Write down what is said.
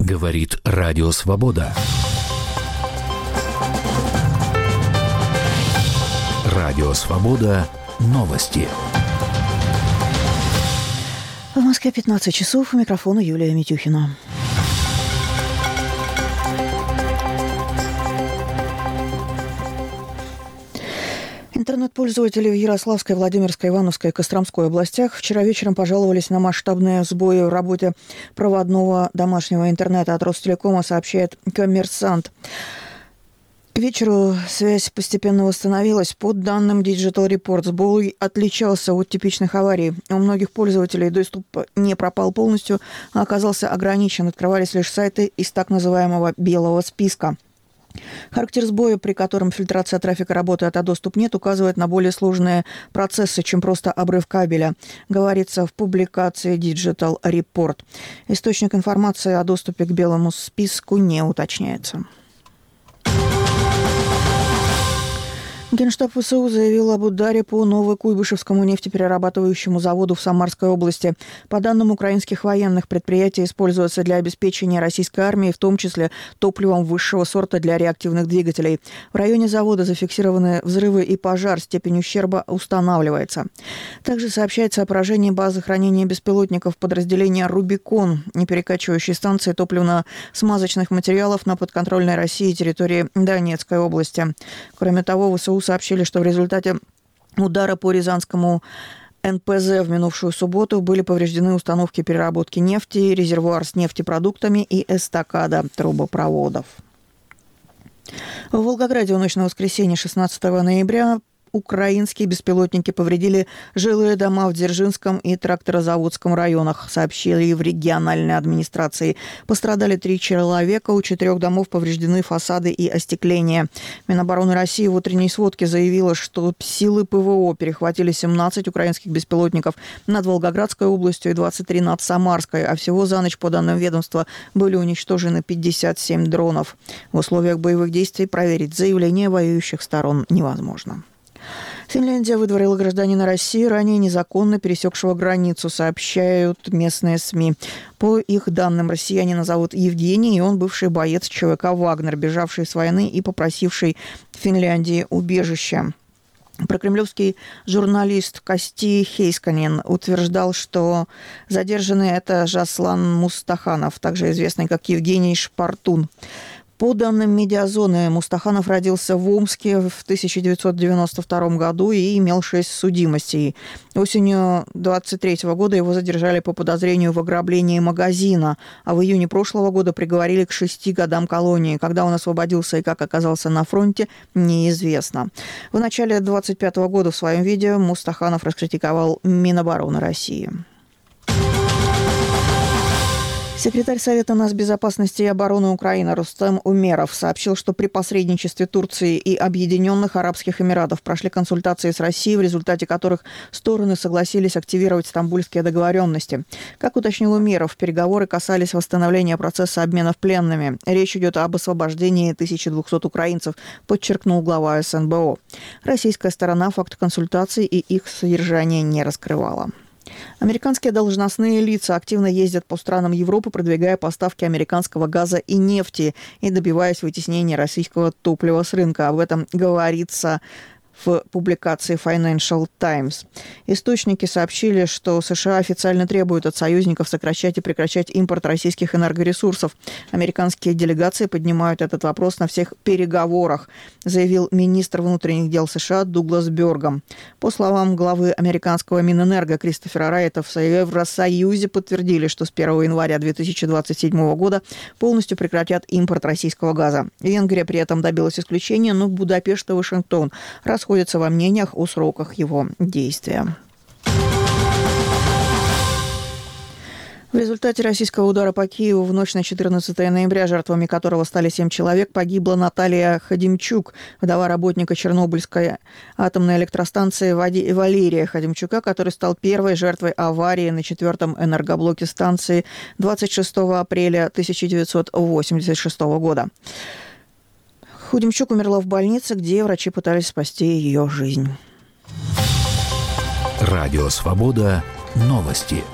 Говорит Радио Свобода. Радио Свобода. Новости. В Москве 15 часов. У микрофона Юлия Митюхина. Интернет-пользователи в Ярославской, Владимирской, Ивановской и Костромской областях вчера вечером пожаловались на масштабные сбои в работе проводного домашнего интернета от Ростелекома, сообщает «Коммерсант». К вечеру связь постепенно восстановилась. По данным Digital Report, сбой отличался от типичных аварий. У многих пользователей доступ не пропал полностью, а оказался ограничен. Открывались лишь сайты из так называемого «белого списка». Характер сбоя, при котором фильтрация трафика работает, а доступ нет, указывает на более сложные процессы, чем просто обрыв кабеля, говорится в публикации Digital Report. Источник информации о доступе к белому списку не уточняется. Генштаб ВСУ заявил об ударе по Новокуйбышевскому нефтеперерабатывающему заводу в Самарской области. По данным украинских военных, предприятие используется для обеспечения российской армии, в том числе топливом высшего сорта для реактивных двигателей. В районе завода зафиксированы взрывы и пожар, степень ущерба устанавливается. Также сообщается о поражении базы хранения беспилотников подразделения «Рубикон», неперекачивающей станции топливно-смазочных материалов на подконтрольной России территории Донецкой области. Кроме того, ВСУ сообщили, что в результате удара по Рязанскому НПЗ в минувшую субботу были повреждены установки переработки нефти, резервуар с нефтепродуктами и эстакада трубопроводов. В Волгограде в ночь на воскресенье 16 ноября украинские беспилотники повредили жилые дома в Дзержинском и Тракторозаводском районах, сообщили в региональной администрации. Пострадали 3 человека, у 4 домов повреждены фасады и остекление. Минобороны России в утренней сводке заявила, что силы ПВО перехватили 17 украинских беспилотников над Волгоградской областью и 23 над Самарской, а всего за ночь, по данным ведомства, были уничтожены 57 дронов. В условиях боевых действий проверить заявления воюющих сторон невозможно. Финляндия выдворила гражданина России, ранее незаконно пересекшего границу, сообщают местные СМИ. По их данным, россиянина зовут Евгений, и он бывший боец ЧВК «Вагнер», бежавший с войны и попросивший в Финляндии убежище. Прокремлевский журналист Кости Хейсканен утверждал, что задержанный – это Жаслан Мустаханов, также известный как Евгений Шпартун. По данным «Медиазоны», Мустаханов родился в Омске в 1992 году и имел 6 судимостей. Осенью 23 года его задержали по подозрению в ограблении магазина, а в июне прошлого года приговорили к 6 годам колонии. Когда он освободился и как оказался на фронте, неизвестно. В начале 25 года в своем видео Мустаханов раскритиковал Минобороны России. Секретарь Совета нацбезопасности и обороны Украины Рустем Умеров сообщил, что при посредничестве Турции и Объединенных Арабских Эмиратов прошли консультации с Россией, в результате которых стороны согласились активировать стамбульские договоренности. Как уточнил Умеров, переговоры касались восстановления процесса обменов пленными. Речь идет об освобождении 1200 украинцев, подчеркнул глава СНБО. Российская сторона факт консультаций и их содержание не раскрывала. Американские должностные лица активно ездят по странам Европы, продвигая поставки американского газа и нефти и добиваясь вытеснения российского топлива с рынка. Об этом говорится в публикации Financial Times. Источники сообщили, что США официально требуют от союзников сокращать и прекращать импорт российских энергоресурсов. Американские делегации поднимают этот вопрос на всех переговорах, заявил министр внутренних дел США Дуглас Бёргам. По словам главы американского Минэнерго Кристофера Райта, в Евросоюзе подтвердили, что с 1 января 2027 года полностью прекратят импорт российского газа. Венгрия при этом добилась исключения, но Будапешт и Вашингтон расходятся во мнениях о сроках его действия. В результате российского удара по Киеву в ночь на 14 ноября, жертвами которого стали 7 человек, погибла Наталья Ходимчук, вдова работника Чернобыльской атомной электростанции Валерия Ходимчука, который стал первой жертвой аварии на 4-м энергоблоке станции 26 апреля 1986 года. Ходимчук умерла в больнице, где врачи пытались спасти ее жизнь. Радио «Свобода». Новости.